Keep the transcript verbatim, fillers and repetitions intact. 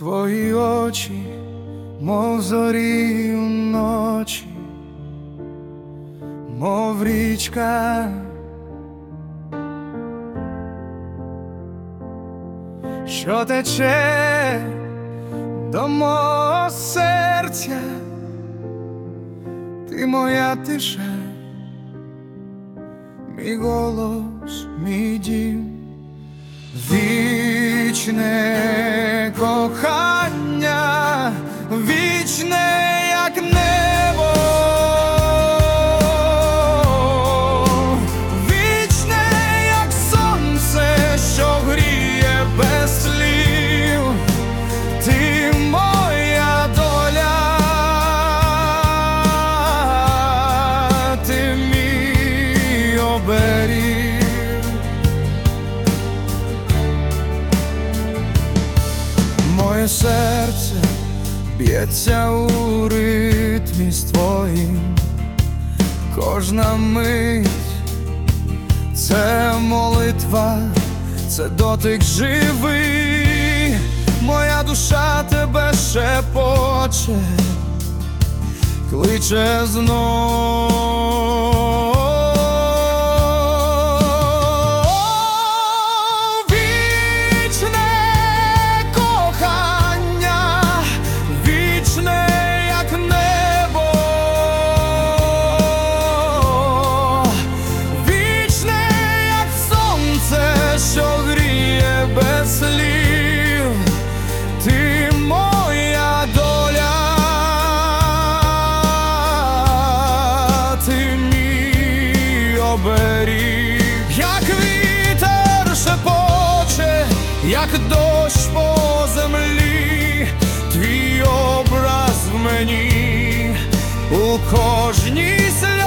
Твої очі, мов зорі уночі, мов річка, що тече до мого серця. Ти моя тиша, мій голос, мій дім, вічне кохання, вічне, як небо, вічне, як сонце, що гріє без слів. Ти моя доля, ти мій оберіг. Моє серце б'ється у ритмі з твоїм, кожна мить — це молитва, це дотик живий. Моя душа тебе шепоче, кличе знов. Без слів, ти моя доля, ти мій оберіг. Як вітер шепоче, як дощ по землі, твій образ в мені, у кожній сльозі.